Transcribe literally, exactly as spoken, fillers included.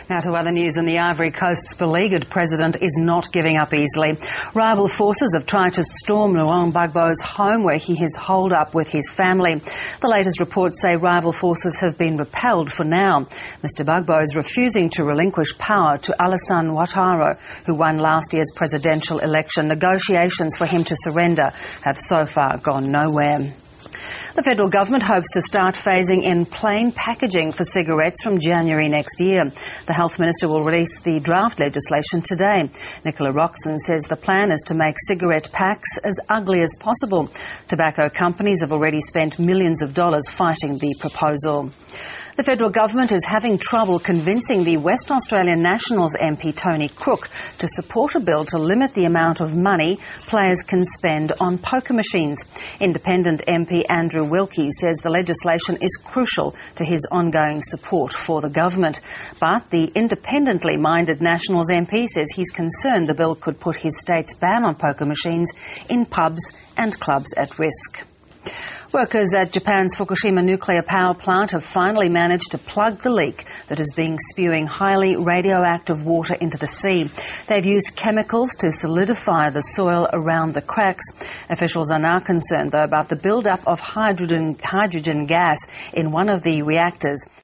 Now to other news. In the Ivory Coast's beleaguered president is not giving up easily. Rival forces have tried to storm Laurent Gbagbo's home where he is holed up with his family. The latest reports say rival forces have been repelled for now. Mister Gbagbo is refusing to relinquish power to Alassane Ouattara, who won last year's presidential election. Negotiations for him to surrender have so far gone nowhere. The federal government hopes to start phasing in plain packaging for cigarettes from January next year. The health minister will release the draft legislation today. Nicola Roxon says the plan is to make cigarette packs as ugly as possible. Tobacco companies have already spent millions of dollars fighting the proposal. The federal government is having trouble convincing the West Australian Nationals M P Tony Crook to support a bill to limit the amount of money players can spend on poker machines. Independent M P Andrew Wilkie says the legislation is crucial to his ongoing support for the government. But the independently minded Nationals M P says he's concerned the bill could put his state's ban on poker machines in pubs and clubs at risk. Workers at Japan's Fukushima nuclear power plant have finally managed to plug the leak that has been spewing highly radioactive water into the sea. They've used chemicals to solidify the soil around the cracks. Officials are now concerned, though, about the build-up of hydrogen, hydrogen gas in one of the reactors.